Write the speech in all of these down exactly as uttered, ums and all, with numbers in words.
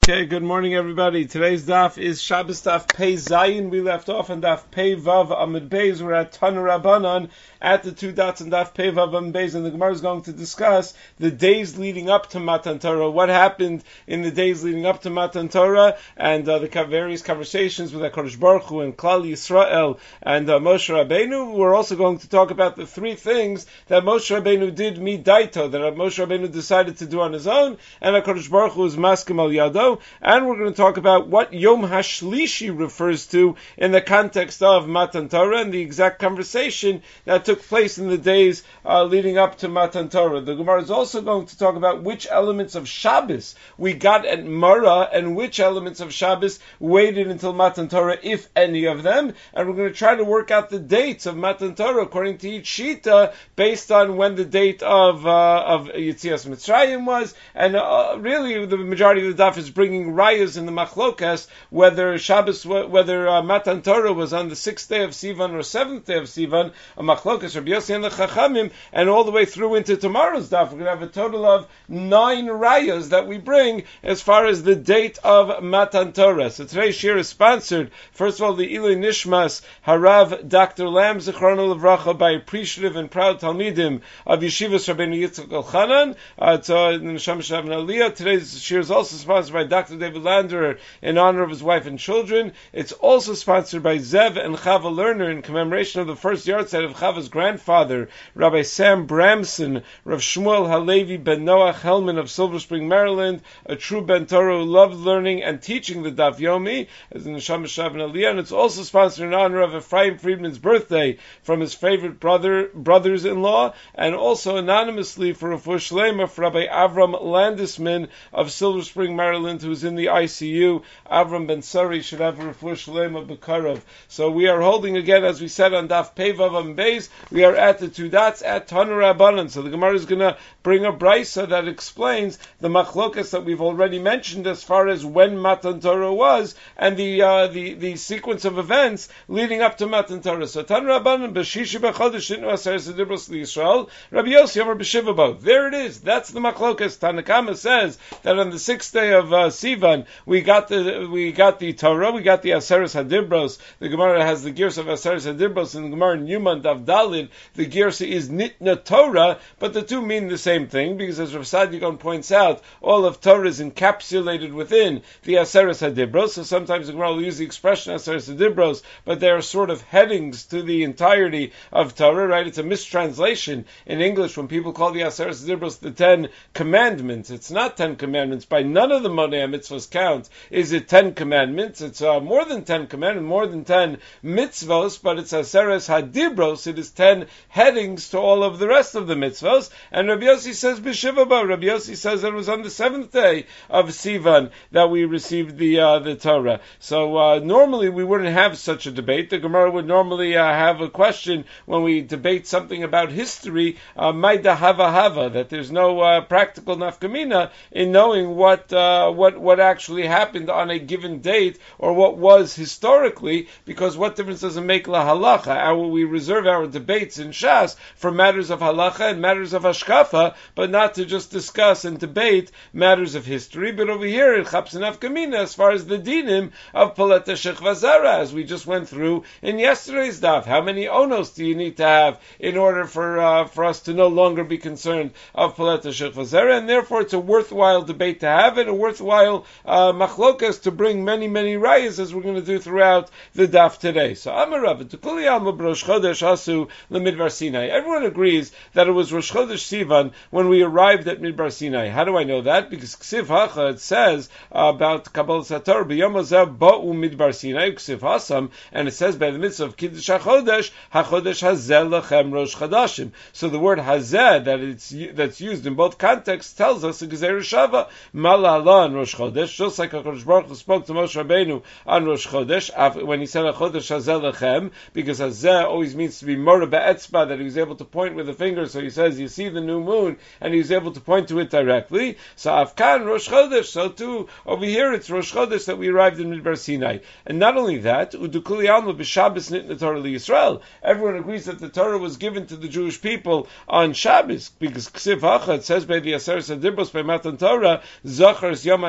Okay, good morning everybody. Today's daf is Shabbos daf Pei Zayin. We left off on daf Pei Vav Amud Beis. We're at Tanu Rabbanan at the two dots on daf Pei Vav Amud Beis, and the Gemara is going to discuss the days leading up to Matan Torah. What happened in the days leading up to Matan Torah, and uh, the various conversations with HaKadosh Baruch Hu and Klal Yisrael and uh, Moshe Rabbeinu. We're also going to talk about the three things that Moshe Rabbeinu did midaito, that Moshe Rabbeinu decided to do on his own, and HaKadosh Baruch Hu is maskim al yado. And we're going to talk about what Yom HaShlishi refers to in the context of Matan Torah and the exact conversation that took place in the days uh, leading up to Matan Torah. The Gemara is also going to talk about which elements of Shabbos we got at Mara and which elements of Shabbos waited until Matan Torah, if any of them. And we're going to try to work out the dates of Matan Torah according to each shita based on when the date of uh, of Yetzias Mitzrayim was. And uh, really, the majority of the daf is bringing rayas in the machlokas, whether Shabbos, whether uh, Matan Torah was on the sixth day of Sivan or seventh day of Sivan, a machlokas, Rabbi Yossi and the Chachamim, and all the way through into tomorrow's daf. We're going to have a total of nine rayas that we bring as far as the date of Matan Torah. So today's shir is sponsored, first of all, the Ilui Nishmas Harav Doctor Lam Zichrono Levracha, by appreciative and proud Talmidim of Yeshivas Rabbeinu Yitzchak Elchanan. Uh, it's uh, in the Neshama Shavna Aliyah. Today's shir is also sponsored by Doctor David Landerer in honor of his wife and children. It's also sponsored by Zev and Chava Lerner in commemoration of the first yahrzeit of Chava's grandfather, Rabbi Sam Bramson, Rav Shmuel Halevi ben Noach Hellman of Silver Spring, Maryland, a true Ben Torah who loved learning and teaching the Daf Yomi, as in the Neshama Shavna Aliyah. And it's also sponsored in honor of Ephraim Friedman's birthday from his favorite brother, brothers-in-law, and also anonymously for Refuah Shlema for Rabbi Avram Landisman of Silver Spring, Maryland, who's in the I C U. Avram Ben Sari should have a refuah shlema b'karov. So we are holding again, as we said on Daf Pei Vav Amud Beis, we are at the two dots at Tanu Rabbanan. So the Gemara is going to bring a brisa that explains the machlokas that we've already mentioned as far as when Matan Torah was and the uh, the the sequence of events leading up to Matan Torah. So Tanu Rabbanan b'shishi b'chodesh nitnu aseres hadibros liYisrael Rabbi Yossi Omer b'shiva bo. There it is. That's the machlokas. Tanakama says that on the sixth day of uh, Sivan, we got the we got the Torah, we got the Aseres Hadibros. The Gemara has the gears of Aseres Hadibros, and the Gemara in Yuman Dav Dalid, the gears is Nitna Torah, but the two mean the same thing, because as Rav Sadigon points out, all of Torah is encapsulated within the Aseres Hadibros. So sometimes the Gemara will use the expression Aseres Hadibros, but they are sort of headings to the entirety of Torah, right? It's a mistranslation in English when people call the Aseres Hadibros the Ten Commandments. It's not Ten Commandments. By none of the Monei mitzvahs count is it ten commandments. It's uh, more than ten commandments, more than ten mitzvahs, but it's aseres hadibros. It is ten headings to all of the rest of the mitzvahs. And Rabbi Yossi says b'shiva bo. Rabbi Yossi says that it was on the seventh day of Sivan that we received the uh, the Torah. So uh, normally we wouldn't have such a debate. The Gemara would normally uh, have a question when we debate something about history, maida hava hava, that there's no uh, practical nafkamina in knowing what uh, what what actually happened on a given date, or what was historically, because what difference does it make la halacha? Our, we reserve our debates in Shas for matters of halacha and matters of hashkafa, but not to just discuss and debate matters of history. But over here in Chaps and Afkamina, as far as the dinim of Paleta Shechva Zara, as we just went through in yesterday's daf, how many onos do you need to have in order for uh, for us to no longer be concerned of Paleta Shechva Zara? And therefore it's a worthwhile debate to have it, a worthwhile uh, machlokas to bring many, many rayas, as we're going to do throughout the daf today. So, Amarav, Tukuli Alma Rosh Chodesh Asu Lemidbar Sinai. Everyone agrees that it was Rosh Chodesh Sivan when we arrived at Midbar Sinai. How do I know that? Because Ksiv Hacha, it says uh, about Kabbalah Sator, B'yom Hazeh Ba'u Midbar Sinai, Ksiv Hasam, and it says by the mitzvah of Kiddush HaChodesh, HaChodesh Hazeh Lechem Rosh Chodashim. So the word Hazeh, that it's that's used in both contexts, tells us a Gezer Shava, Malala on Rosh Chodesh, just like HaKadosh Baruch Hu spoke to Moshe Rabbeinu on Rosh Chodesh, when he said HaChodesh Hazeh Lechem, because Hazeh always means to be Mora Be'etzba, that he was able to point with a finger, so he says, you see the new moon, and he was able to point to it directly. So Afkan, Rosh Chodesh, so too, over here it's Rosh Chodesh that we arrived in Midbar Sinai. And not only that, Udukuli Alma B'Shabbos Nitna Torah L'Yisrael, everyone agrees that the Torah was given to the Jewish people on Shabbos, because Ksiv Hacha, it says by the Aseres Hadibros, by Matan Torah, Zachar Yom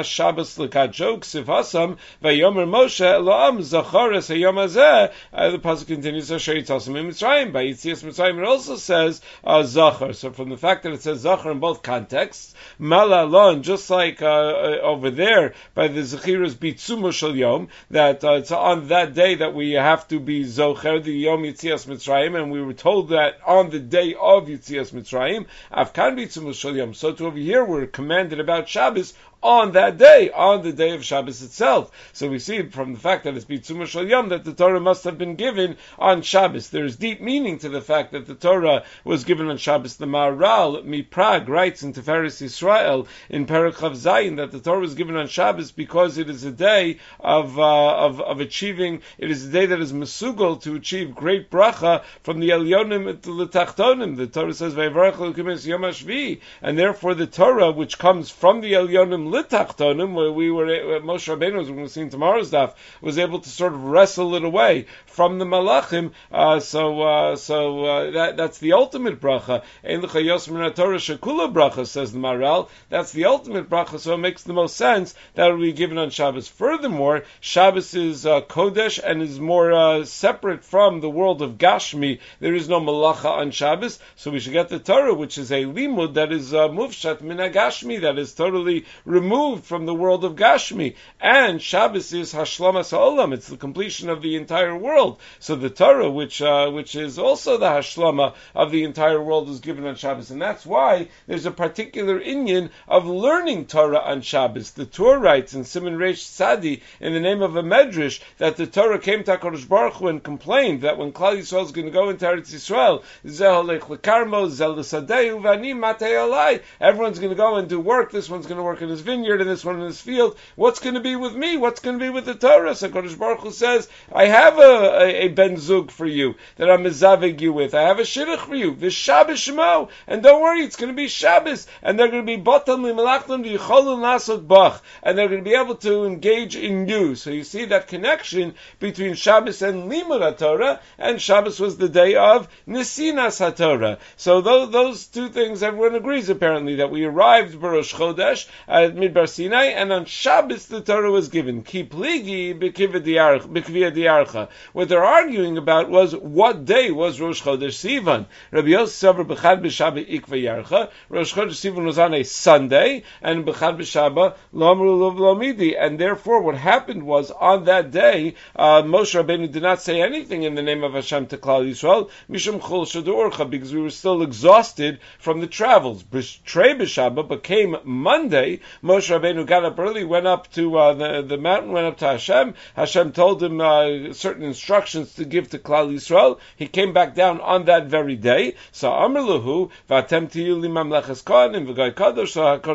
Yom Shabbos l'kacho ksiv hasam vayomer Moshe Eloam zachares hayom hazeh. The pasuk continues, Asher yitzasem in Mitzrayim. By Yitzias Mitzrayim, it also says uh, zachar. So from the fact that it says zachar in both contexts, malalon, just like uh, uh, over there by the zechiras bitzumo shel yom, that uh, it's on that day that we have to be zocher the yom Yitzias Mitzrayim, and we were told that on the day of Yitzias Mitzrayim, afkan bitzumo shel yom. So to over here, we're commanded about Shabbos on that day, on the day of Shabbos itself. So we see from the fact that it's Bitzuma Shal Yom that the Torah must have been given on Shabbos. There is deep meaning to the fact that the Torah was given on Shabbos. The Maharal Miprag writes in Tiferes Yisrael in Perek Chav Zayin that the Torah was given on Shabbos because it is a day of, uh, of of achieving, it is a day that is mesugal to achieve great bracha from the Elyonim to the Tachtonim. The Torah says, Vayvarach Elokim es Yom HaShvi, and therefore the Torah, which comes from the Elyonim Litachtonim, where we were, Moshe Rabbeinu, as we're going to see in tomorrow's daf, was able to sort of wrestle it away from the Malachim. Uh, so, uh, so uh, that that's the ultimate bracha. Ein lecha yosem min haTorah shekula bracha, says the Maharal. That's the ultimate bracha. So it makes the most sense that it will be given on Shabbos. Furthermore, Shabbos is uh, kodesh and is more uh, separate from the world of Gashmi. There is no malacha on Shabbos, so we should get the Torah, which is a limud that is uh, muvshat min hagashmi, that is totally removed from the world of Gashmi. And Shabbos is Hashlamas Ha'olam. It's the completion of the entire world. So the Torah, which uh, which is also the Hashlama of the entire world, is given on Shabbos. And that's why there's a particular inyan of learning Torah on Shabbos. The Torah writes in Siman Reish Tzadi, in the name of a Medrash, that the Torah came to HaKadosh Baruch Hu and complained that when Klal Yisrael is going to go into Eretz Yisrael, Zeh holech lekarmo, Zeh l'sadeu, v'ani matei alai. Everyone's going to go and do work. This one's going to work in his vineyard and this one in his field. What's going to be with me? What's going to be with the Torah? So HaKadosh Baruch Hu says, I have a, a, a ben zug for you that I'm mezaveg you with. I have a shidduch for you. V'Shabbos shemo. And don't worry, it's going to be Shabbos. And they're going to be botam li'malachlim v'yicholun lasot bach. And they're going to be able to engage in you. So you see that connection between Shabbos and Limud HaTorah, and Shabbos was the day of Nesinas HaTorah. So those, those two things, everyone agrees apparently, that we arrived Barosh Chodesh at Midbar Sinai, and on Shabbos the Torah was given. Ki pligi b'kviyah diarcha. What they're arguing about was what day was Rosh Chodesh Sivan. Rabbi Yosef Savar b'chad b'Shabbat ikva yarcha. Rosh Chodesh Sivan was on a Sunday, and b'chad b'Shabbat lo amru lo v'lo, and therefore what happened was on that day uh, Moshe Rabbeinu did not say anything in the name of Hashem to Klal Yisrael mishum chol shadurcha, because we were still exhausted from the travels. Trei b'Shabbat became Monday. Moshe Rabbeinu got up early, went up to uh, the, the mountain, went up to Hashem. Hashem told him uh, certain instructions to give to Klal Yisrael. He came back down on that very day. So Amar Lahu, v'atem tiyu li mamleches kohanim v'goy kadosh.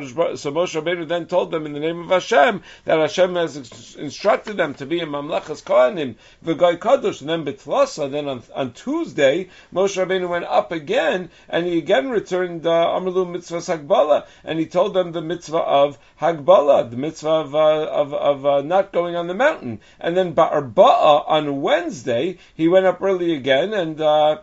So Moshe Rabbeinu then told them in the name of Hashem that Hashem has instructed them to be in mamleches kohanim v'goy kadosh. And then B'tlasa, then on, on Tuesday, Moshe Rabbeinu went up again, and he again returned uh, Amar Lahu mitzvah Hagbala, and he told them the mitzvah of Hagbala, the mitzvah of uh, of, of uh, not going on the mountain. And then Ba'arba'a on Wednesday, he went up early again, and uh,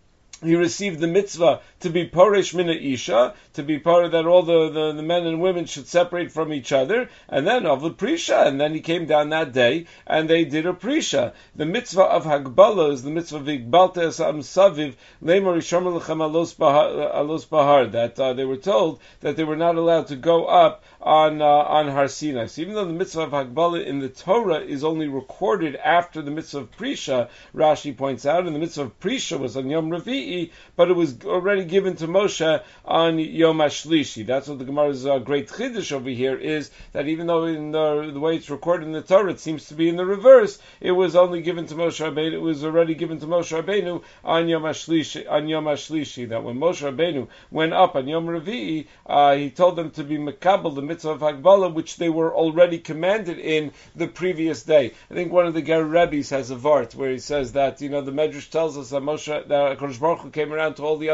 he received the mitzvah to be Poresh Mina Isha, to be part that all the, the, the men and women should separate from each other, and then of the Prisha, and then he came down that day, and they did a Prisha. The mitzvah of Hagbala is the mitzvah of Igbalta Esam Saviv, Lemor Yishomer Lechem Alos Bahar, that uh, they were told that they were not allowed to go up on uh, on Har Sinai. So even though the mitzvah of Hagbala in the Torah is only recorded after the mitzvah of Prisha, Rashi points out, and the mitzvah of Prisha was on Yom Revi'i, but it was already given to Moshe on Yom HaShlishi. That's what the Gemara's uh, great chiddush over here is, that even though in the, the way it's recorded in the Torah, it seems to be in the reverse, it was only given to Moshe Rabbeinu, it was already given to Moshe Rabbeinu on Yom HaShlishi, on Yom HaShlishi, that when Moshe Rabbeinu went up on Yom Revi'i, uh, he told them to be mekabel, the mitzvah of Hagbala, which they were already commanded in the previous day. I think one of the Ger Rebbes has a vart where he says that, you know, the Medrash tells us that Moshe, that HaKadosh Baruch Hu came around to all the other nations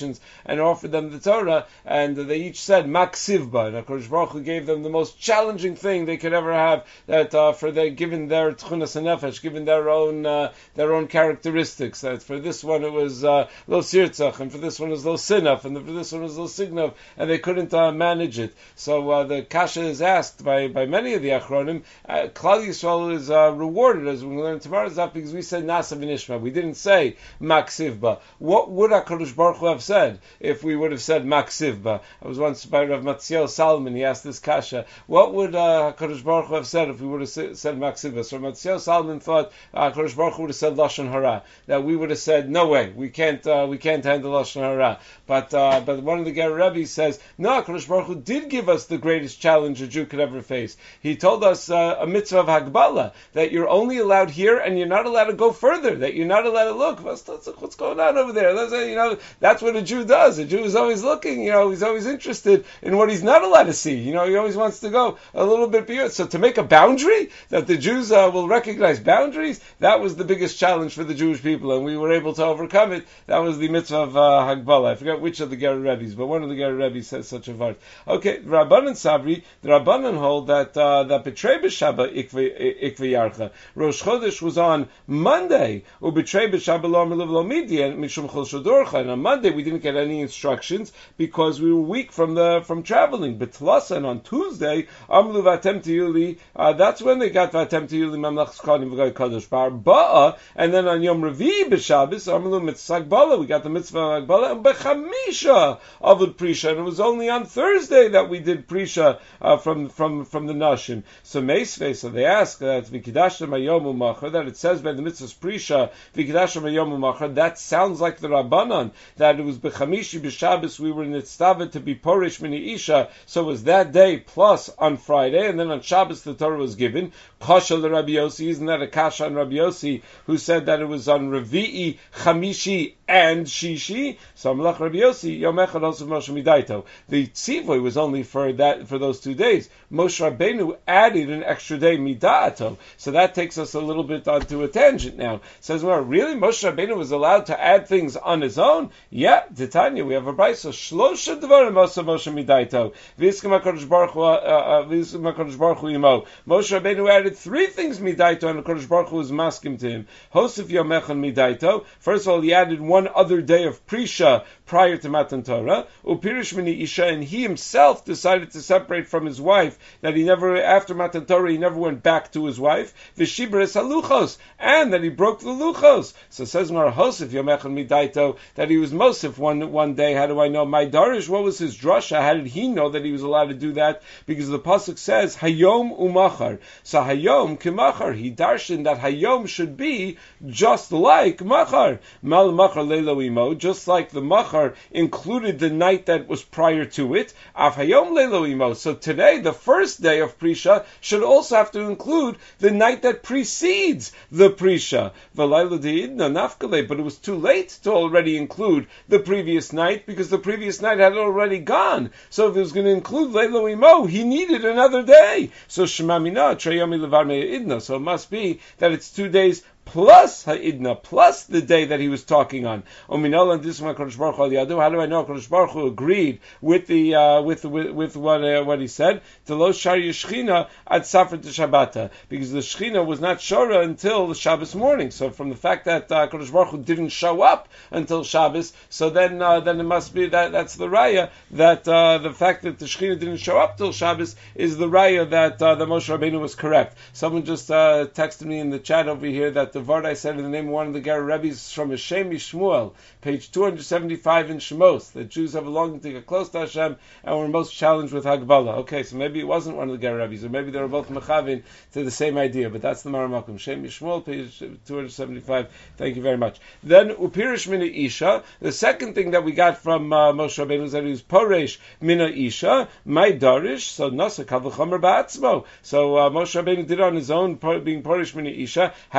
generations and offered them the Torah, and they each said Maksivba, and HaKadosh Baruch Hu gave them the most challenging thing they could ever have, that uh, for their, given their Tchunas HaNefesh, given their own uh, their own characteristics. That for this one it was uh, Lo Sirtzach, and for this one it was Lo Sinaf, and for this one it was Lo Signov, and they couldn't uh, manage it. So uh, the Kasha is asked by, by many of the Achronim. Uh, Klal Yisrael is uh, rewarded, as we learn tomorrow's daf, because we said Nasa v'Nishma. We didn't say Maksivba. What would HaKadosh Baruch Hu have said if we would have said Maksivba? I was once by Rav Matziel Salman. He asked this Kasha. What would uh, HaKadosh Baruch Hu have said if we would have said Maksivba? So Matziel Salman thought uh, HaKadosh Baruch Hu would have said Lashon Hara. That we would have said, no way, we can't uh, we can't handle Lashon Hara. But uh, but one of the Ger Rebbe says, no, HaKadosh Baruch Hu did give us the greatest challenge a Jew could ever face. He told us uh, a mitzvah of Hagbala, that you're only allowed here and you're not allowed to go further, that you're not allowed to look. What's, what's going on over there? That's, you know, that's what a Jew does. A Jew is always looking, you know, he's always interested in what he's not allowed to see. You know, he always wants to go a little bit beyond. So to make a boundary, that the Jews uh, will recognize boundaries, that was the biggest challenge for the Jewish people, and we were able to overcome it. That was the mitzvah of uh, Hagbala. I forget which of the Ger Rebbe's, but one of the Ger Rebbe's says such a vart. Okay, Rabbanan Sabri, the Rabbanan hold that uh, that B'trei b'Shabbat ikve yarcha. Rosh Chodesh was on Monday, or B'trei b'Shabbat lo amar lo midi, and mishum chol shadorcha. And on Monday we didn't get any instructions because we were weak from the from traveling. B'tlasa, and on Tuesday, amlu v'atem tiyuli. Uh, that's when they got v'atem tiyuli mamlachas kohanim v'gai kadosh bar ba'a. And then on Yom Revi b'Shabbos, amlu mitzvah Hagbala, we got the mitzvah of Hagbala, and b'chamisha avud prisha. And it was only on Thursday that we did prisha uh, from from from the nashim. So meisvei, so they ask that v'kidashtem hayom u'machar, that it says by the mitzvah's prisha v'kidashtem hayom u'machar. That sounds like the Rabbanan, that it was b'chamishi b'Shabbos we were in Nitztava to be porish mini isha. So it was that day plus on Friday, and then on Shabbos the Torah was given. Kasha le Rabbi Yossi, isn't that a kasha on Rabbi Yossi, who said that it was on Revi'i, Chamishi, and Shishi? So Amalach Rabbi Yossi, Yom Echad also Moshe Midaito. The tzivoy was only for that for those two days. Moshe Rabbeinu added an extra day Mida'ato. So that takes us a little bit onto a tangent now. Says, well, really, Moshe Rabbeinu was allowed to add things on his own? Yeah, Titania, we have a brayso. Shlosha Devarim also Moshe Midaito. V'iskem HaKadosh Baruch Hu, V'iskem HaKadosh Baruch Hu Yimo. Moshe Rabbeinu added three things Midaito, and HaKadosh Baruch Hu was maskim to him. Hosef Yom Echad Midaito. First of all, he added one other day of Prisha prior to Matan Torah. Upirish Mini Isha, and he himself decided to separate from his wife, that he never, after Matan Torah, he never went back to his wife. V'shibres haluchos, and that he broke the luchos. So says Mar Hosef Yom Echad Midaito, that he was Mosef one one day. How do I know? My Darish, what was his drasha? How did he know that he was allowed to do that? Because the pasuk says Hayom umachar. So Hayom kimachar. He darshan that Hayom should be just like machar. Mal machar leilo imo, just like the machar included the night that was prior to it. Af Hayom leilo imo. So today, the first day of Prisha, should also have to include the night that precedes the Prisha. V'layla de'idna nafkale, but it was too late to already include the previous night, because the previous night had already gone. So if it was going to include Leilo Imo, he needed another day. So Shema Mina, Treyomi Levar Me'idna. So it must be that it's two days plus Ha'idna, plus the day that he was talking on. Ominol and this one HaKadosh Baruch Hu Yadu. How do I know HaKadosh Baruch Hu agreed with the uh, with, with with what uh, what he said? To lo shar yeshchina ad safra to Shabbata, because the Shechina was not shora until the Shabbos morning. So from the fact that uh, HaKadosh Baruch Hu didn't show up until Shabbos, so then uh, then it must be that that's the raya, that uh, the fact that the Shechina didn't show up till Shabbos is the raya that uh, the Moshe Rabbeinu was correct. Someone just uh, texted me in the chat over here that the word I said in the name of one of the Ger Rebbe's from Hashem Yishmuel, page two seventy-five in Shemos, that Jews have a longing to get close to Hashem and were most challenged with Hagbala. Okay, so maybe it wasn't one of the Ger Rebbe's, or maybe they were both Mechavin to the same idea, but that's the Maramakum. Shem Yishmuel, page two seventy-five. Thank you very much. Then Upirish Mina Isha. The second thing that we got from uh, Moshe Rabbeinu was that he was Poresh Mina Isha, my Darish, so Nasa Kavachomer Ba'atzmo. So uh, Moshe Rabbeinu did it on his own, being Poresh Mina Isha. How did he know he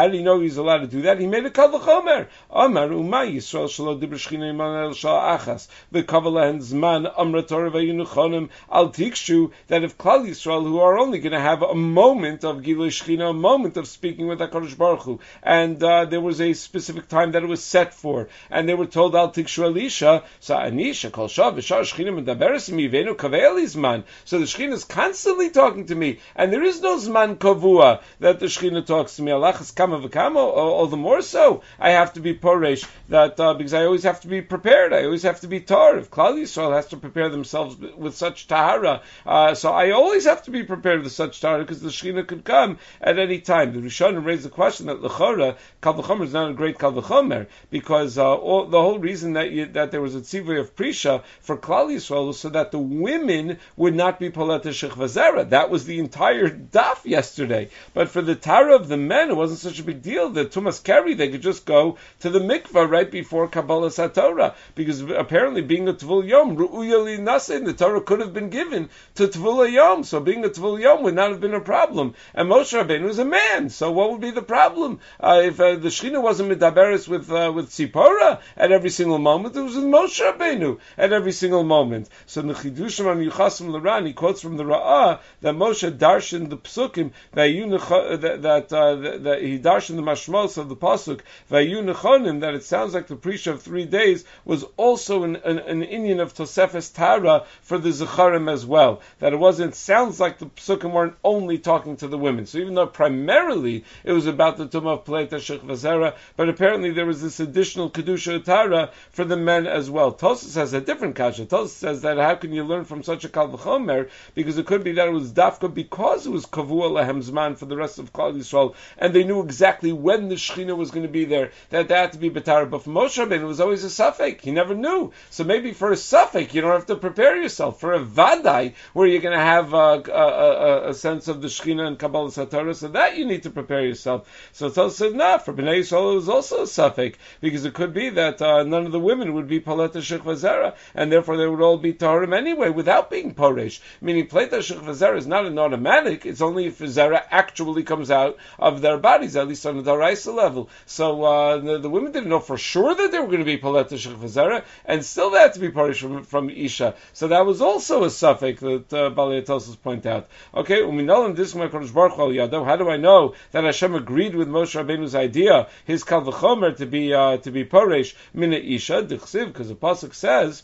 he's allowed to do that, he made a kal v'chomer. Amar umay Yisrael shelo dibur shchina iman el shah achas v'kavalehen zman amra Torah v'yinuchonim al tikshu, that if Klal Yisrael, who are only going to have a moment of Gilui Shechina, a moment of speaking with HaKadosh Baruch Hu, and uh, there was a specific time that it was set for, and they were told al tikshu Elisha, so Anisha kol shah v'shar Shechina medaberes imivenu kave'eli zman. So the Shechina is constantly talking to me, and there is no zman kavua that the Shechina talks to me. Alachas kama v'kama, all the more so I have to be poresh, that uh, because I always have to be prepared, I always have to be tar. If Klal Yisrael has to prepare themselves with such tahara, uh, so I always have to be prepared with such tahara, because the Shechina could come at any time. The Rishonim raised the question that L'chora, Kal V'chomer is not a great Kal V'chomer, because uh, all, the whole reason that you, that there was a tzivui of Prisha for Klal Yisrael was so that the women would not be Polet Shech Vazera. That was the entire daf yesterday. But for the Tara of the men, it wasn't such a big deal. The Tumas Keri, they could just go to the mikvah right before Kabbalah Satorah, because apparently being a Tvul Yom, Ru'uya Li Nasein, the Torah could have been given to Tvul Yom, so being a Tvul Yom would not have been a problem. And Moshe Rabbeinu was a man, so what would be the problem? Uh, if uh, the Shechina wasn't Medaberes with uh, with Tzipora at every single moment, it was with Moshe Rabbeinu at every single moment. So the Chidushim on Yuchasim L'Ran, he quotes from the Ra'ah that Moshe darshan the Psukim, that, that, uh, that, that he darshan the Mashmos of the Pasuk, Vayu Nechonim, that it sounds like the Prisha of three days was also an, an, an Inyan of Tosefes Tara for the Zecharim as well. That it wasn't, sounds like the Psukim weren't only talking to the women. So even though primarily it was about the Tumah of Pleta Shech Vazera, but apparently there was this additional Kedusha Tara for the men as well. Tosas has a different kasha. Tosas says that how can you learn from such a Kal V'chomer? Because it could be that it was Dafka because it was Kavua Lahem Zman for the rest of Klal Yisrael, and they knew exactly when the Shechina was going to be there, that that had to be B'tara. But for Moshe Rabbeinu, it was always a suffix. He never knew. So maybe for a suffix, you don't have to prepare yourself. For a Vadai, where you're going to have a, a, a, a sense of the Shechina and Kabbalah Satorah, so that you need to prepare yourself. So Tosas said, no, for Bnei Yisrael it was also a suffix, because it could be that uh, none of the women would be Paleta Shech Vazera, and therefore they would all be Taharim anyway, without being Poresh. Meaning, Pleta Shech Vazera is not an automatic, it's only if Zera actually comes out of their bodies, at least on the Daraisa level. So uh, the, the women didn't know for sure that they were going to be Paleta Shech Vazera, and still they had to be Poresh from, from Isha. So that was also a suffix that uh, Balei Tosas point out. Okay, Uminolam Disma Kodesh Baruch Hu Yado. How do I know that Hashem agreed with Moshe Rabbeinu's idea, his Kal V'chomer, to be uh, to be Poresh Mina Isha D'chsiv, because the pasuk says,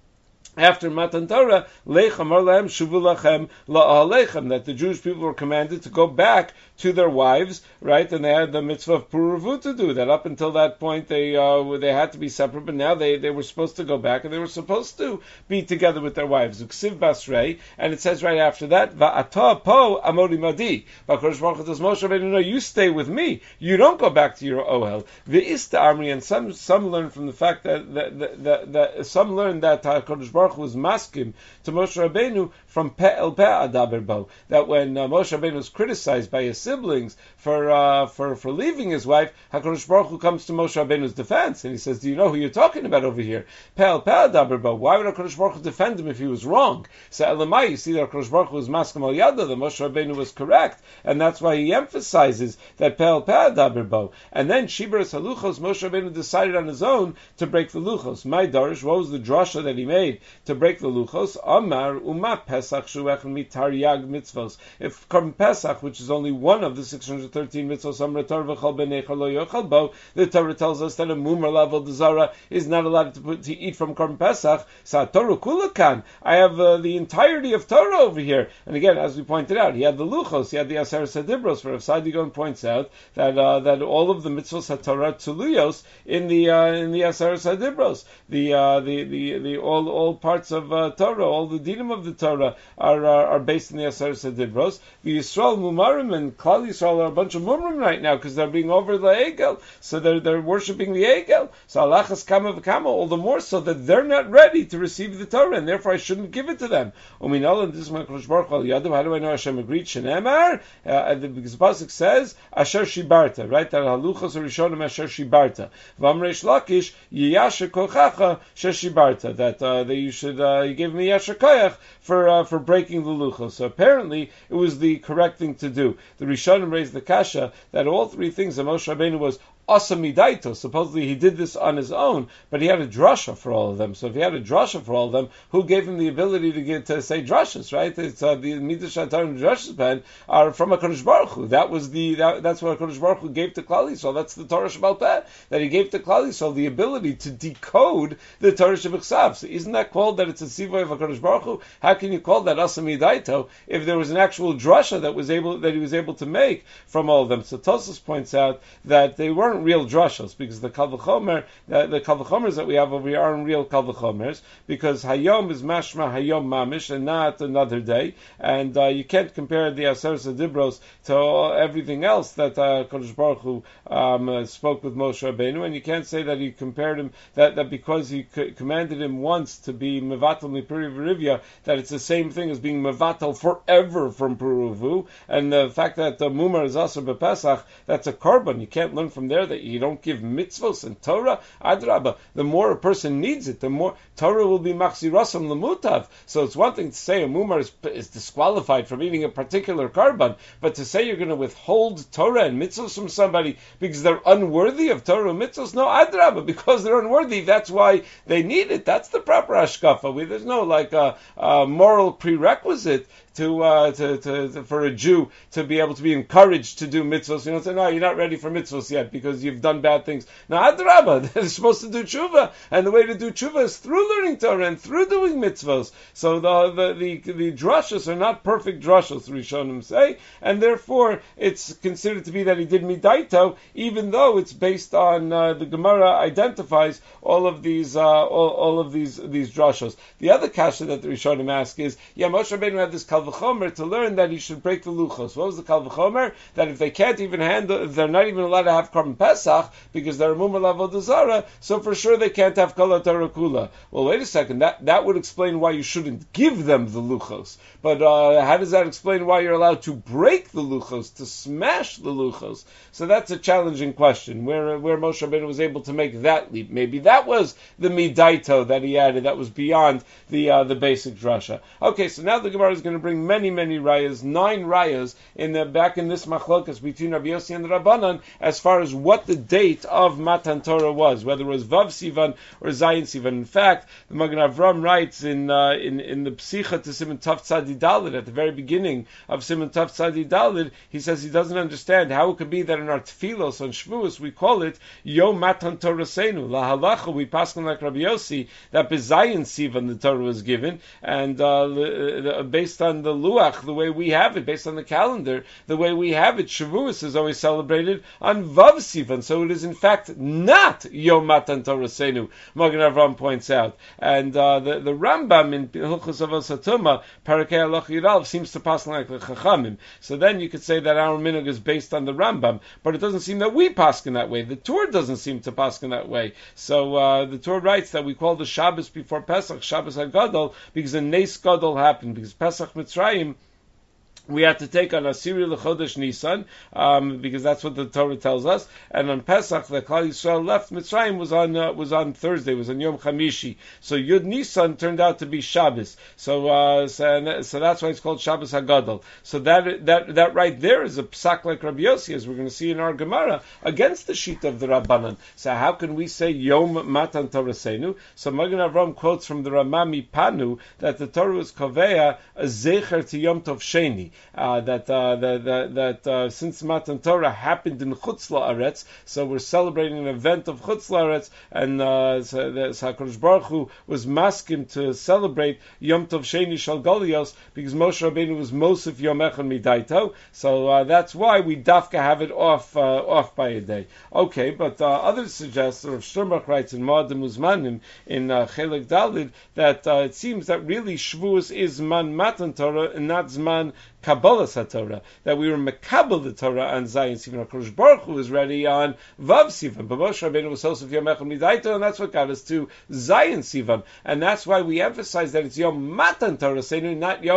after Matan Torah, Lechem Arlehem Shuvu Lachem La'alechem, that the Jewish people were commanded to go back to their wives, right? And they had the mitzvah of Puruvu to do that. Up until that point, they uh, they had to be separate, but now they, they were supposed to go back, and they were supposed to be together with their wives. Uksiv Basrei, and it says right after that, Va'ata po amodi madi. B'Kodesh Baruch Hu tells Moshe Rabbeinu, no, you stay with me. You don't go back to your ohel. V'ista Amri, and some some learn from the fact that that, that, that, that some learn that uh, Kodesh Baruch Hu was maskim to Moshe Rabbeinu from Pe'el Pe'ah Adaber Bo, that when uh, Moshe Rabbeinu was criticized by his siblings for uh, for for leaving his wife, HaKadosh Baruch Hu comes to Moshe Rabbeinu's defense, and he says, do you know who you're talking about over here? Pe'el Pe'ah Adaber Bo. Why would HaKadosh Baruch Hu defend him if he was wrong? So Elamai, you see that HaKadosh Baruch Hu was maskim al yada, that Moshe Rabbeinu was correct, and that's why he emphasizes that Pe'el Pe'ah Adaber Bo. And then Shiberes HaLuchos, Moshe Rabbeinu decided on his own to break the Luchos. My Darish, what was the drasha that he made to break the Luchos? Amar Uma Pesach Shuech Mitaryag Mitzvos. If Korban Pesach, which is only one of the six hundred thirteen mitzvos, Amar Torah V'chol B'nei Lo Yochal Bo, the Torah tells us that a Mumar level Dezara is not allowed to put, to eat from Korban Pesach. Sa Torah Kulakan. I have uh, the entirety of Torah over here. And again, as we pointed out, he had the Luchos, he had the Aser Sadibros, where Sadigon points out that uh, that all of the mitzvos had Torah Tzuluyos in the uh, in the Aser Sadibros. The uh, the the the all all parts of uh, Torah, all the dinim of the Torah are are, are based in the Aser Sadibros. The Yisrael Mumarim and Klal Yisrael are a bunch of Mumrim right now because they're being over the Egel, so they're they're worshiping the Egel. So Alachas Kama V'Kama, all the more so that they're not ready to receive the Torah, and therefore I shouldn't give it to them. Uminol, and this is my Kodesh Baruch Hu Yadu. How do I know Hashem agreed? Shenemar, uh, because the pasuk says Asher Shibarta, right? That Haluchos Rishonim Asher Shibarta. V'Amreish Lakish Yiyasher Kochacha Sheshibarta. That uh, that you should, uh, he gave me Yasher Koyach for, uh, for breaking the luchos. So apparently, it was the correct thing to do. The Rishonim raised the kasha that all three things that Moshe Rabbeinu was Asamidaito. Supposedly he did this on his own, but he had a drasha for all of them. So if he had a drasha for all of them, who gave him the ability to get to say drashas, right? It's uh, the Midrash Shatar and Drashas pen are from HaKadosh Baruch Hu. That was the that, that's what HaKadosh Baruch Hu gave to Klal Yisrael. That's the Torah Shabbat Peh that he gave to Klal Yisrael, the ability to decode the Torah Shabbat. So isn't that called that it's a sivoy of HaKadosh Baruch Hu? How can you call that Asamidaito if there was an actual drasha that was able that he was able to make from all of them? So Tosfos points out that they weren't real drashos, because the Kal V'chomer, the, the Kal V'chomers that we have over here aren't real Kal V'chomers, because Hayom is mashma Hayom mamish and not another day, and uh, you can't compare the Aseret Dibros to all, everything else that uh, Kodesh Baruch Hu um, uh, spoke with Moshe Rabbeinu, and you can't say that he compared him that, that because he c- commanded him once to be mevatel mipuri v'rivya, that it's the same thing as being mevatel forever from Puruvu, and the fact that the Mumar is also bepesach, that's a korban. You can't learn from there that you don't give mitzvos and Torah. Adrabah, the more a person needs it, the more Torah will be machzirasam lemutav. So it's one thing to say a mumar is, is disqualified from eating a particular korban, but to say you're going to withhold Torah and mitzvos from somebody because they're unworthy of Torah and mitzvos, no, adrabah, because they're unworthy, that's why they need it. That's the proper hashkafa. We, there's no like a, a moral prerequisite to, uh, to, to, to for a Jew to be able to be encouraged to do mitzvos. You don't say, no, you're not ready for mitzvos yet because you've done bad things. Now, adrabah, they're supposed to do tshuva, and the way to do tshuva is through learning Torah and through doing mitzvos. So the the the, the drashos are not perfect drashos, Rishonim say, and therefore it's considered to be that he did midaito, even though it's based on uh, the Gemara identifies all of these uh, all, all of these these drashos. The other kasha that the Rishonim ask is, yeah, Moshe Rabbeinu had this kal v'chomer to learn that he should break the luchos. What was the kal v'chomer? That if they can't even handle, if they're not even allowed to have korban pesach because they're a mumar l'avodah zara, so for sure they can't have kol Torah kula. Well, wait a second. That that would explain why you shouldn't give them the luchos. But uh, how does that explain why you're allowed to break the luchos, to smash the luchos? So that's a challenging question. Where where Moshe Rabbeinu was able to make that leap, maybe that was the midaito that he added. That was beyond the uh, the basic drasha. Okay, so now the Gemara is going to bring many many rayas, nine rayas in the back in this machlokas between Rabbi Yossi and the Rabbanan as far as what the date of Matan Torah was, whether it was Vav Sivan or Zayin Sivan. In fact, the Magen Avram writes in uh, in in the Psicha to Siman Tav Tzadi Daled at the very beginning of Siman Tav Tzadi Daled, he says he doesn't understand how it could be that in our Tfilos on Shavuos we call it Yom Matan Torah Seinu. La halacha we paskin like Rabbi Yossi that Bezayin Sivan the Torah was given, and uh, based on the Luach, the way we have it, based on the calendar, the way we have it, Shavuos is always celebrated on Vav Sivan, so it is in fact not Yom Matan Torah Seinu, Magen Avram points out. And uh, the, the Rambam in Hilchos Avos HaTumah, Parakei Halach Yudalef, seems to pass like the Chachamim. So then you could say that our minhag is based on the Rambam, but it doesn't seem that we paskin that way. The Torah doesn't seem to paskin that way. So uh, the Torah writes that we call the Shabbos before Pesach Shabbos HaGadol because a Nes Gadol happened, because Pesach Mitzrayim we had to take on Asiri L'Chodesh Nisan, um, because that's what the Torah tells us. And on Pesach, the Klal Yisrael left Mitzrayim was on uh, was on Thursday, was on Yom Chamishi. So Yud Nisan turned out to be Shabbos. So uh, so, so that's why it's called Shabbos Hagadol. So that that that right there is a psak like Rabbi Yossi, as we're going to see in our Gemara, against the sheet of the Rabbanan. So how can we say Yom Matan Torah Seinu? So Magen Avram quotes from the Ramami Panu that the Torah was koveya a zecher to Yom Tov Sheni. Uh, that uh, that that, that uh, since Matan Torah happened in Chutz La'aretz, so we're celebrating an event of Chutz La'aretz, and uh, so the HaKadosh Baruch Hu was maskim to celebrate Yom Tov Sheni Shal Golios because Moshe Rabbeinu was Mosif Yom Echad Midaito, so uh, that's why we dafka have it off uh, off by a day. Okay, but uh, others suggest, or Sturmbach writes in Moadim Uzmanim in uh, Chelek Dalid, that uh, it seems that really Shavuos is Man Matan Torah and not Zman Kabbalah HaTorah, that we were Mekabel the Torah on Zayin Sivan. HaKadosh Baruch Hu was ready on Vav Sivan, but Moshe Rabbeinu was Hosef Yom Echad Midaito, and that's what got us to Zayin Sivan, and that's why we emphasize that it's Yom Matan Torah Seinu, not Yom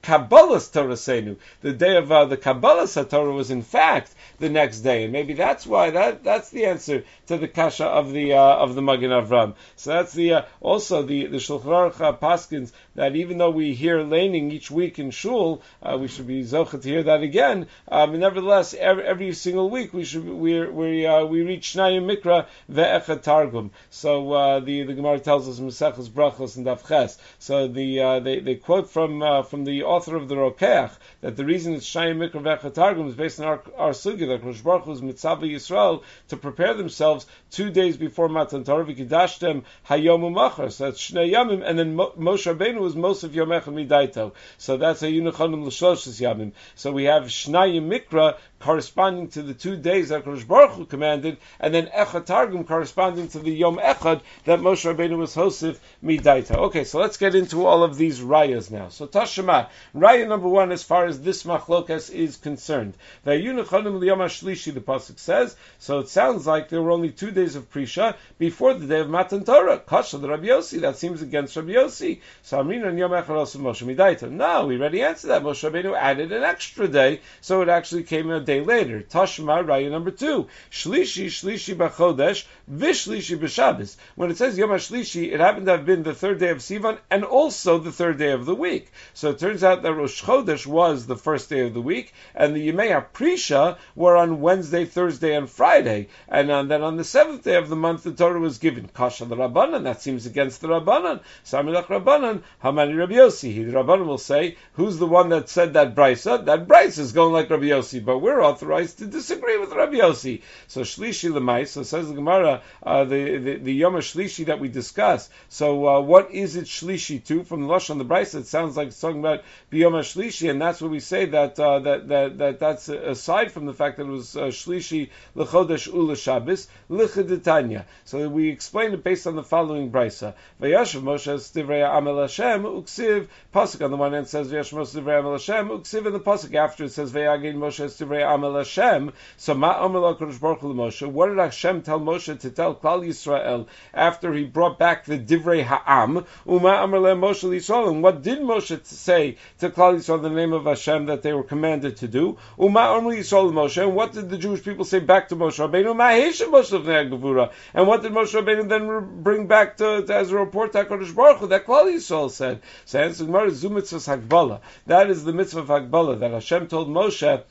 Kabbalah's Torah Senu. The day of uh, the Kabbalah's Torah was in fact the next day, and maybe that's why that that's the answer to the kasha of the uh, of the Magen Avram. So that's the uh, also the the Shulchan Aruch uh, paskins that even though we hear laning each week in shul, uh, we should be zochah to hear that again. Um, nevertheless, every, every single week we should we we uh, we reach Shnayim Mikra ve'echad Targum. So uh, the the Gemara tells us Maseches Brachos and Daf Ches. So the uh, they they quote from uh, from the author of the Rokeach that the reason it's Shnayim Mikra ve'echad Targum is based on our our sugi that Rosh Baruch Hu's mitzvah Yisrael to prepare themselves two days before Matan Torah v'kidashtem hayom u'machar. So that's Shnei Yamim, and then Mo- Moshe Rabbeinu was most of Yom Echad Midaito. So that's a Yunachonim l'Shloshes Yamim. So we have Shnayim Mikra corresponding to the two days that Rosh Baruch Hu commanded, and then Echad Targum corresponding to the Yom Echad that Moshe Rabbeinu was Hosef Midaita. Okay, so let's get into all of these rayas now. So Tashema, raya number one, as far as this machlokas is concerned. Vayunachonim l'Yom HaShlishi, the pasuk says. So it sounds like there were only two days of Prisha before the day of Matan Torah. Kasha the Rabbi Yossi, that seems against Rabbi Yossi. So Amrina and Yom Echad also Moshe Midaita. No, we already answered that. Moshe Rabbeinu added an extra day, so it actually came a day later. Tashma, raya number two. Shlishi, Shlishi b'chodesh, Vishlishi b'Shabbos. When it says Yom HaShlishi, it happened to have been the third day of Sivan and also the third day of the week. So it turns out that Rosh Chodesh was the first day of the week, and the Yemei HaPrisha were on Wednesday, Thursday, and Friday. And uh, then on the seventh day of the month, the Torah was given. Kasha the Rabbanan, that seems against the Rabbanan. Samilach Rabbanan, Hamani Rabbi Yossi. The Rabbanan will say, who's the one that said that Brisa? That Brisa is going like Rabbi Yossi, but we're authorized to disagree with Rabbi Yossi. So Shlishi Lemais, so says the Gemara, uh, the, the, the Yom HaShlishi that we discussed. So uh, what is it Shlishi to? From the Lashon the Brisa, it sounds like it's talking about Yom HaShlishi, and that's what we say that, uh, that, that, that that's aside from the fact that it was uh, Shlishi L'chodesh Ula Shabbos, L'chedetanya. So we explain it based on the following Brisa. Vayashav Moshe Stivrei Amel Hashem, Uksiv, Pasuk on the one hand says Vayashav Moshe Stivrei Amel Hashem, Uksiv, and the Pasuk after it says Vayagin Moshe Stivrei Amel Hashem. So Ma Amel HaKadosh Baruch Hu Moshe, what did Hashem tell Moshe to tell Klal Yisrael after he brought back the Divrei Ha'am? Uma Amar Le Moshe Yisrael, and what did Moshe say to Klal Yisrael in the name of Hashem that they were commanded to do? Uma Amar Yisrael Moshe, and what did the Jewish people say back to Moshe Rabbeinu? Ma Heshem Moshe Lefnei HaGevura, and what did Moshe Rabbeinu then bring back to, to as a report to HaKadosh Baruch Hu that Klal Yisrael said? So answer Gemara is Zumitzvah Hagbala. That is the mitzvah of Hagbala that Hashem told Moshe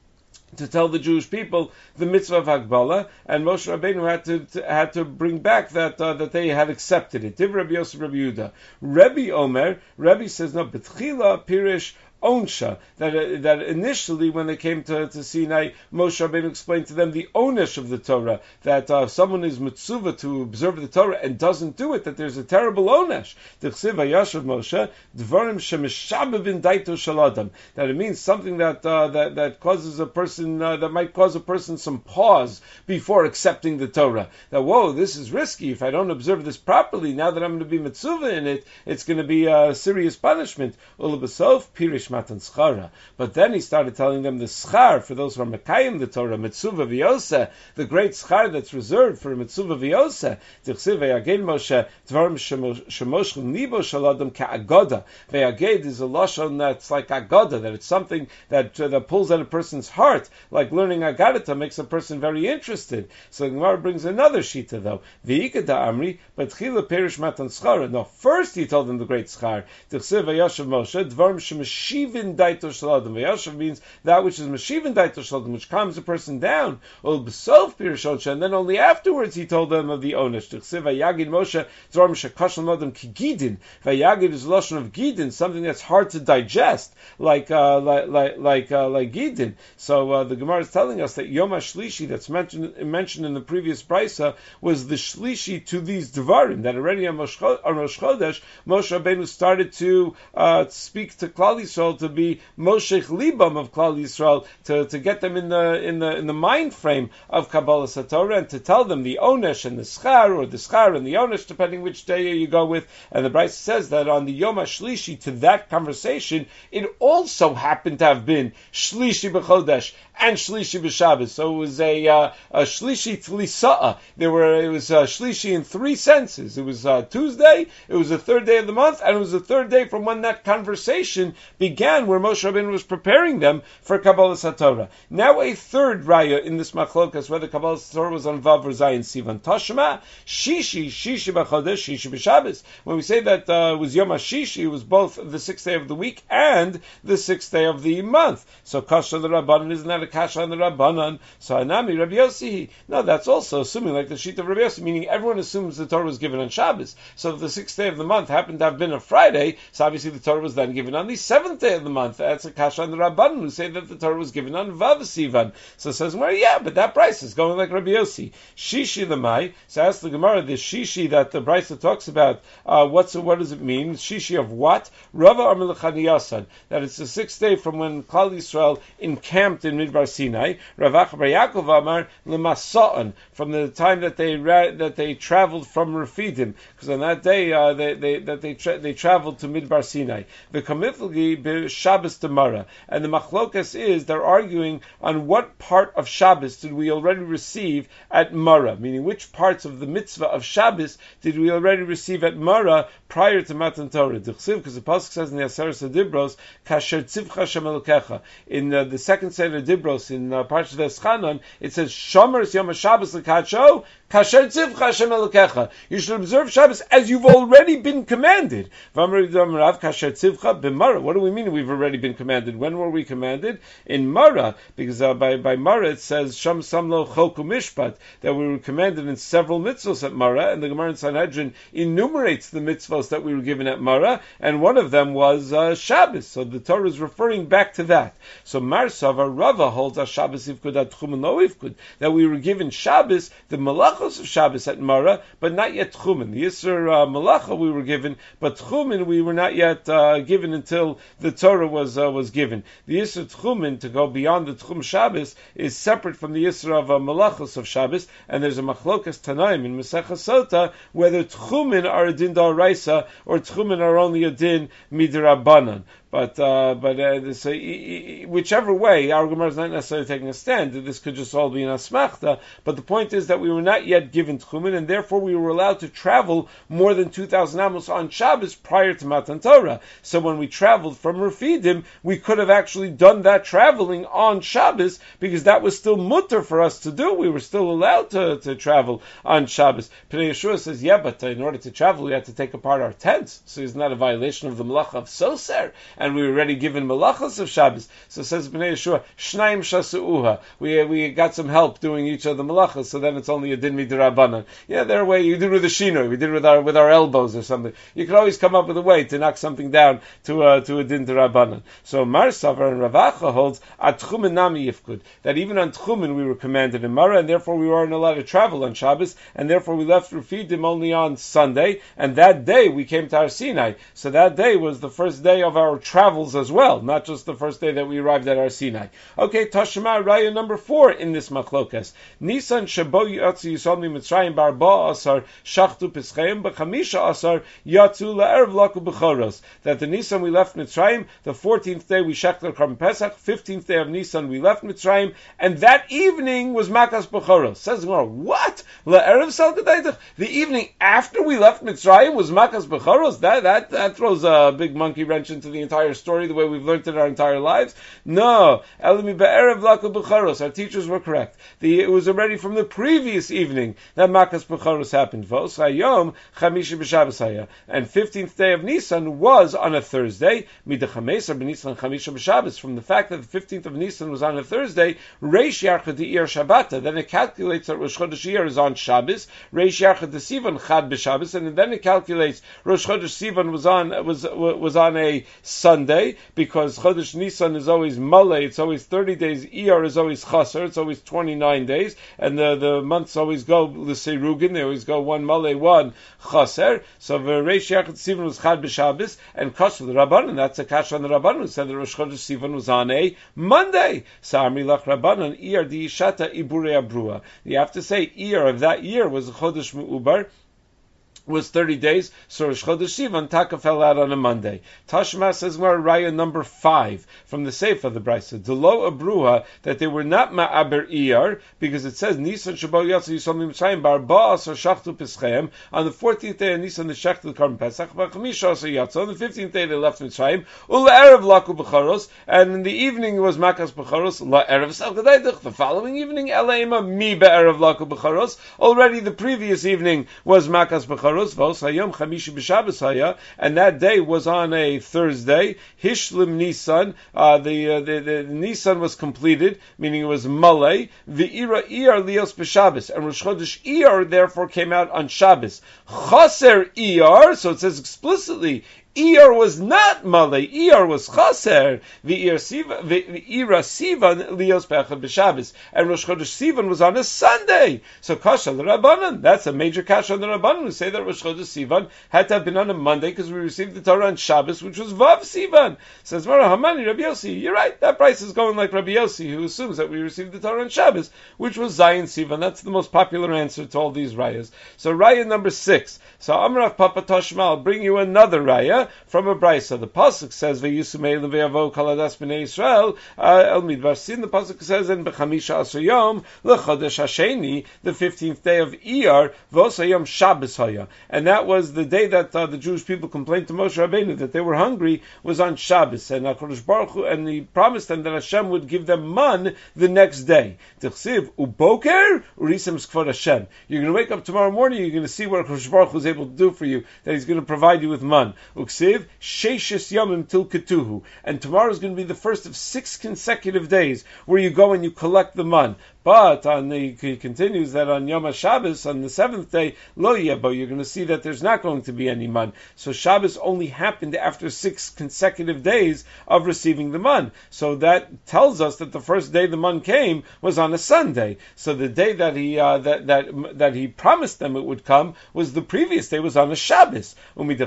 to tell the Jewish people the mitzvah of Hagbala, and Moshe Rabbeinu had to, to had to bring back that uh, that they had accepted it. Div Rabbi Yosef Rabbi Yehuda. Rebbe Omer, Rebbe says no, B'tchila Pirish Onsha, that uh, that initially when they came to, to Sinai, Moshe Rabbeinu explained to them the onesh of the Torah, that uh, someone is mitzvah to observe the Torah and doesn't do it, that there's a terrible onesh. T'chsiv Vayashav Moshe Dvarim shemishabevin daito shaladam, that it means something that uh, that that causes a person uh, that might cause a person some pause before accepting the Torah. That whoa, this is risky. If I don't observe this properly, now that I'm going to be mitzvah in it, it's going to be a serious punishment. Ulabasov Pirish Matan Schara. But then he started telling them the schar for those who are Mekayim the Torah, Mitzvah V'Yoseh, the great schar that's reserved for Mitzvah V'Yoseh. T'chsiv V'yaged Moshe Dvarim shemoshchim libo shaladam ka'agoda. V'yaged is a lashon that's like agoda, that it's something that uh, that pulls at a person's heart, like learning Agadata makes a person very interested. So the Gemara brings another shita though. V'ikada Amri, but Chila Perish Matan Schara. No, first he told them the great schar. T'chsiv V'yashav Moshe Dvarim shemesh Meshivin daito shaladam. Vayashav means that which is Meshivin daito shaladam, which calms a person down. Ol b'sof pirishonsha, and then only afterwards he told them of the onesh. T'chsiv Vayagid Moshe Dvarim shekashal modem kigidin. Vayagid is a lotion of gidin, something that's hard to digest, like uh, like like like, uh, like gidin. So uh, the Gemara is telling us that Yom HaShlishi that's mentioned mentioned in the previous brisa was the shlishi to these dvarim, that already on Rosh Chodesh Moshe Rabbeinu started to uh, speak to Klal Yisrael, to be Moshech Libam of Klal Yisrael, to, to get them in the in the in the mind frame of Kabbalah Satorah, and to tell them the onesh and the schar, or the schar and the onesh, depending which day you go with. And the Brisa says that on the Yom HaShlishi, to that conversation, it also happened to have been Shlishi b'Chodesh and Shlishi b'Shabbos. So it was a, uh, a Shlishi Tlisa'a. There were it was a Shlishi in three senses. It was uh, Tuesday, it was the third day of the month, and it was the third day from when that conversation began. began where Moshe Rabbeinu was preparing them for Kabbalah Satorah. Now a third raya in this machlokas, whether Kabbalah Satorah was on Vav or Zayin Sivan. Tashma, Shishi, Shishi b'Chodesh, Shishi b'Shabbos. When we say that uh, it was Yom HaShishi, it was both the sixth day of the week and the sixth day of the month. So Kasha the Rabbanan, isn't that a Kasha on the Rabbanan? So Anami, Rabbi Yossi. No, that's also assuming like the sheet of Rabbi Yossi, meaning everyone assumes the Torah was given on Shabbos. So if the sixth day of the month happened to have been a Friday, so obviously the Torah was then given on the seventh day of the month. That's a Kasha on the Rabbanan who say that the Torah was given on Vav Sivan. So it says, well, yeah, but that price is going like Rabbi Yossi. Shishi Lamai. So ask the Gemara, the Shishi that the Brisa talks about, uh, what's what does it mean? Shishi of what? Rava Amilchaniyasan. That it's the sixth day from when Klal Yisrael encamped in Midbar Sinai. Ravach Bar Yaakov Amar Lemasa'an. From the time that they ra- that they traveled from Refidim, because on that day uh, they, they that they tra- they traveled to Midbar Sinai. The Kamiflgi be Shabbos Demara, and the Machlokas is they're arguing on what part of Shabbos did we already receive at Mara, meaning which parts of the mitzvah of Shabbos did we already receive at Mara prior to Matan Torah. Because the pasuk says in the Aseres Dibros, Kasher Tzivcha Shem Elokecha. In uh, the second Seder Dibros in uh, Parshas Veschanan, it says Shomer Yom Shabbos Lekacho. Kasher tzivcha Hashem Elokecha. You should observe Shabbos as you've already been commanded. Kasher tzivcha b'mara. What do we mean we've already been commanded? When were we commanded? In Mara, because uh, by by Mara it says Sham Samlo Choku Mishpat, that we were commanded in several mitzvos at Mara, and the Gemara in Sanhedrin enumerates the mitzvos that we were given at Mara, and one of them was uh, Shabbos. So the Torah is referring back to that. So Mar Sava Rava holds a Shabbos Ivkud at Tchum and Lo Ivkud, that we were given Shabbos, the Malach of Shabbos at Mara, but not yet Tchumen. The Yisr uh, Malacha we were given, but Tchumen we were not yet uh, given until the Torah was uh, was given. The Yisr Tchumen, to go beyond the Tchum Shabbos, is separate from the Yisr of uh, Malachos of Shabbos, and there's a Machlokas Tanaim in Masechah Sota whether Tchumen are a din d'oraisa or Tchumen are only a din midrabanan. But uh, but uh, so, whichever way, our Gemara is not necessarily taking a stand. This could just all be an asmachta. But the point is that we were not yet given tchumen, and therefore we were allowed to travel more than two thousand amos on Shabbos prior to Matan Torah. So when we traveled from Refidim, we could have actually done that traveling on Shabbos because that was still mutter for us to do. We were still allowed to, to travel on Shabbos. Pnei Yeshua says, yeah, but in order to travel, we had to take apart our tents. So it's not a violation of the malacha of soser. And we were already given malachas of Shabbos. So it says Bnei Yeshua, Shnaim Shasu'uha. We we got some help doing each of the malachas, so then it's only a din midrabanan. Yeah, there a way you did with the shinoi, we did with our with our elbows or something. You could always come up with a way to knock something down to uh, to a din derabanan. So Mar Savar and Ravacha holds at Tchumen Nami Yifkud, that even on Tchumen we were commanded in Mara, and therefore we weren't allowed to travel on Shabbos, and therefore we left Refidim only on Sunday, and that day we came to Har Sinai. So that day was the first day of our travels as well, not just the first day that we arrived at Har Sinai. Okay, Tashma Raya number four in this machlokas. Nisan Shabo Yatzu Yisrael Mitzrayim Barba Asar Shachtu Pischeim B'Chamisha Asar Yatzu LaErev Laku B'Choros. That the Nisan we left Mitzrayim, the fourteenth day we shechted Korban Pesach, fifteenth day of Nisan we left Mitzrayim, and that evening was Makas B'Choros. Says the Gemara, what? LaErev Salkadaitach? The evening after we left Mitzrayim was Makas B'Choros? That that that throws a big monkey wrench into the entire story, the way we've learned it our entire lives. No, Elimi Be'erev Laku B'Choros. Our teachers were correct. The, it was already from the previous evening that Makas B'Choros happened. Vos Hayom Chamisha B'Shabbos Haya, and fifteenth day of Nisan was on a Thursday. Midachameser B'Nisan Chamisha B'Shabbos. From the fact that the fifteenth of Nisan was on a Thursday, Reish Yarcha D'Iyar Shabbata. Then it calculates that Rosh Chodesh Iyar is on Shabbos. Reish Yarcha D'Sivan Chad B'Shabbos, and then it calculates Rosh Chodesh Sivan was on was was on a Sunday, because Chodesh Nisan is always Malay, it's always thirty days, Iyar is always Chaser, it's always twenty-nine days, and the, the months always go L'Seirugin, they always go one Malay, one Chaser, so Reish Yachad Sivan was Chad B'Shabbos, and Kash the Rabbanan, that's a Kash on the Rabbanan, who said that Rosh Chodesh Sivan was on a Monday. Sa'amri Lach Rabbanan, Iyar Di Shata Iburei Abrua. You have to say, Iyar of that year was Chodesh Me'ubar, was thirty days, so Rosh Chodesh Sivan Taka fell out on a Monday. Tashma says more Raya number five from the Seif of the Brisa. Delo Abruha, that they were not Ma'aber Iyar, because it says Nisan Shabbat Yatsa Yisrael Mitzrayim Bar Ba'as or Shachtu Peschem. On the fourteenth day of Nisan the Shechtel Karm Pesach, B'chamisha Asa Yatsa. On the fifteenth day they left Mitzrayim. Ula Erev Laku B'charos, and in the evening was Makas B'charos. La Erev Salgadayduch. The following evening, Elaima Mi Be'erev Laku B'charos. Already the previous evening was Makas B'charos. And that day was on a Thursday. Hishlim Nisan, uh, the, uh, the the Nisan was completed, meaning it was Malay. V'ira Iyar Lios b'Shabbos, and Rosh Chodesh Iyar therefore came out on Shabbos. Chaser Iyar, so it says explicitly. Iyar was not Malay, Iyar was Chaser. V'ira Sivan Lios Pechad b'Shabbos, and Rosh Chodesh Sivan was on a Sunday. So Kasha l'Rabbanan, that's a major Kasha on the Rabbanan who say that Rosh Chodesh Sivan had to have been on a Monday because we received the Torah on Shabbos, which was Vav Sivan. Says Mara Hamani Rabbi Yossi, you're right, that price is going like Rabbi Yossi, who assumes that we received the Torah on Shabbos, which was Zayin Sivan. That's the most popular answer to all these rayas. So raya number six. So Amrav Papa Toshma, I'll bring you another raya from a brisa. The pasuk says ve'yisumei leve'avo kaladas b'nei Yisrael el midbar sin. The pasuk says in b'chamisha asar yom lechodesh hasheni, the fifteenth day of Iyar v'osayom Shabbos haya, and that was the day that uh, the Jewish people complained to Moshe Rabbeinu that they were hungry, was on Shabbos, and HaKadosh Baruch Hu, and he promised them that Hashem would give them man the next day. T'chsiv uboker urisem skvod Hashem. You're going to wake up tomorrow morning, you're going to see what HaKadosh Baruch Hu is able to do for you, that He's going to provide you with man. Uksiv sheishis yamim til ketuhu, and tomorrow is going to be the first of six consecutive days where you go and you collect the man. But on the, he continues that on Yom HaShabbos, on the seventh day, lo yebo, you're going to see that there's not going to be any man. So Shabbos only happened after six consecutive days of receiving the man. So that tells us that the first day the man came was on a Sunday. So the day that he uh, that that that he promised them it would come was the previous day, was on a Shabbos. So if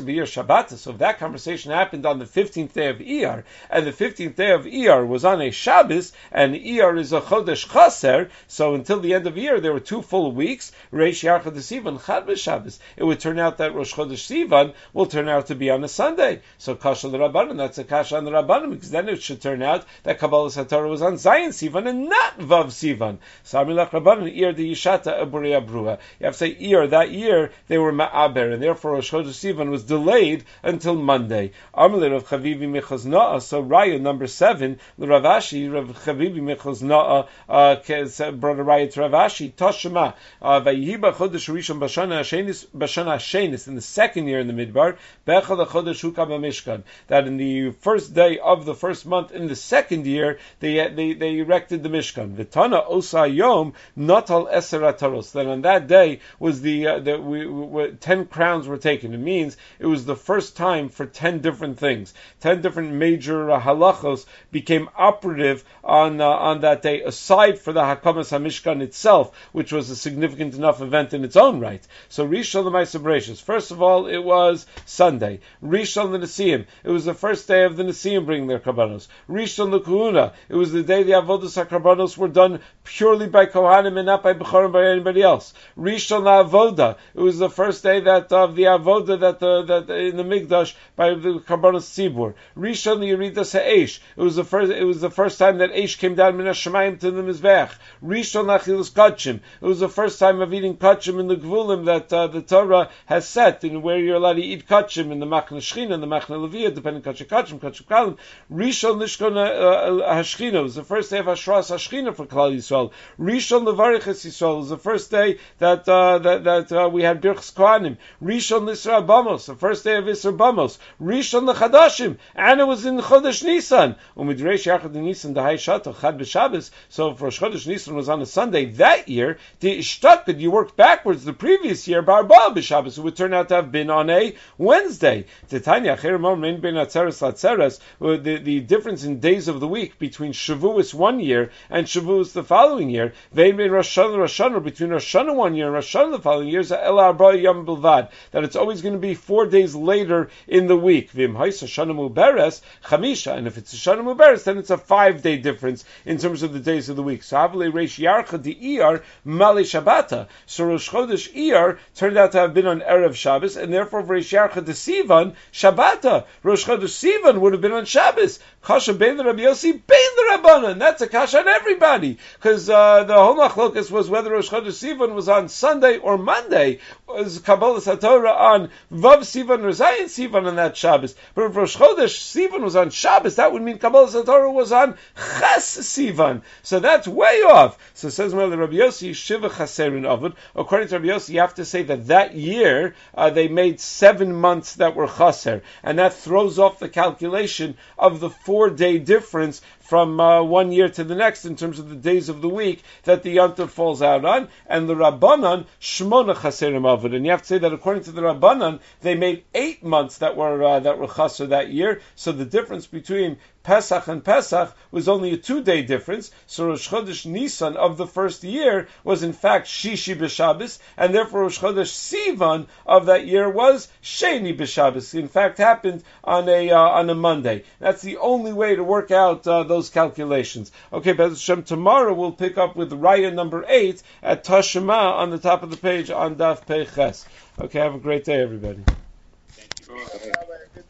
that conversation happened on the fifteenth day of Iyar, and the fifteenth day of Iyar was on a Shabbos, and Iyar is a Chodesh Chaser, so until the end of the year there were two full weeks, Reish Yar Chodesh Sivan Chad b'Shabbos. It would turn out that Rosh Chodesh Sivan will turn out to be on a Sunday. So Kasha l'Rabbanan, that's a Kasha on the Rabbanan, because then it should turn out that Kabbalas HaTorah was on Zayin Sivan and not Vav Sivan. So Amilach Rabbanan, Iyar de Yishata Aburei Abruha. You have to say Iyar, that year they were Ma'aber, and therefore Rosh Chodesh Sivan was delayed until Monday. Amalei Rav Chavivi Mechaz Na'ah, so Raya number seven, Rav Ashi, Rav Chavivi Mechaz Na'ah, uh, brought a Raya to Rav Ashi, Toshma, Vayihiba Chodesh Rishon Bashana Hashenis, Bashana Hashenis, in the second year in the Midbar, Bechal Chodesh Hukam HaMishkan, that in the first day of the first month in the second year, they they, they erected the Mishkan. Vitana Osa Yom, Natal Eser Ataros, that on that day was the, uh, the we, we, ten crowns were taken. It means it was the first time for ten different things. Ten different major uh, halachos became operative on uh, on that day, aside for the Hakamas HaMishkan itself, which was a significant enough event in its own right. So Rishon l'Maaseh Bereishis, first of all, it was Sunday. Rishon l'Nesiim, it was the first day of the Nesiim bringing their Karbanos. Rishon l'Kuhuna, it was the day the Avodas HaKarbanos were done purely by Kohanim and not by Bechorim, by anybody else. Rishon l'Avoda, it was the first day that of the Avoda that the, that in the Mikdash by the Karbanos Tzibur. Rishon l'Yeridas HaEish, it was the first it was the first time that Eish came down Min HaShamayim to the Mizbech. Rishon l'Achilus Kachim, it was the first time of eating Kachim in the Gvulim that uh, the Torah has set, in where you're allowed to eat Kachim in the Machna Shechina, and the Machna Leviyah, depending on Kachim Kachim, Kachim Kalim. Rishon l'Shkon HaShechina, it was the first day of Hashras HaShechina for Klal Yisrael. Rishon l'Variches Yisrael, it was the first day that uh, that, that uh, we had Birchas Kohanim. Rishon l'Isra Bamos, the first day of Isra Bamos. Rishon l'Chadashim, and it was in Chodesh Nisan. Umidreish Yachad Nisan Dahai Shato Chad b'Shabbos. So for Chodesh Nisan was on a Sunday that year. The Ishtak that you worked backwards the previous year, Barba b'Shabbos, it would turn out to have been on a Wednesday. Titania Cherimon Mein Ben Atzeres Latzeres. The the difference in days of the week between Shavuos one year and Shavuos the following year, Vein Ben Rosh Hashanah Rosh Hashanah, between Rosh Hashanah one year and Rosh Hashanah the following year, is El Arba Yom Bilvad, that it's always going to be four days later in the week. Vim Hais Hashanah Muberes Chamisha, and if it's Hashanah Muberes, then it's a five day difference in terms of the days of the week. So Savle Reish Yarcha di Iyar Mali Shabbata. So Rosh Chodesh Iyar turned out to have been on Erev Shabbos, and therefore Reish Yarcha di Sivan Shabbata. Rosh Chodesh Sivan would have been on Shabbos. Kasha bein the Rabbi Yossi, bein the Rabbanan. That's a kasha on everybody, because uh, the whole machlokas was whether Rosh Chodesh Sivan was on Sunday or Monday. Was Kabbalah Satorah on Vav Sivan or Zayin Sivan on that Shabbos? But if Rosh Chodesh Sivan was on Shabbos, that would mean Kabbalah Satorah was on Ches Sivan. So that's way off. So it says, well, the Rabbi Yossi Shiva Chaserin Ovid. According to Rabbi Yossi, you have to say that that year uh, they made seven months that were Chaser, and that throws off the calculation of the four-day difference from uh, one year to the next in terms of the days of the week that the Yom Tov falls out on, and the Rabbanan Shmona Chaserim Ovid. And you have to say that according to the Rabbanan, they made eight months that were uh, that were Chaser that year. So the difference between Pesach and Pesach was only a two-day difference. So Rosh Chodesh Nisan of the first year was in fact Shishi b'Shabbos, and therefore Rosh Chodesh Sivan of that year was Sheni b'Shabbos. In fact, happened on a uh, on a Monday. That's the only way to work out uh, those calculations. Okay, B'ez Hashem, tomorrow we'll pick up with Raya number eight at Tashema on the top of the page on Daf Pei Ches. Okay, have a great day, everybody. Thank you.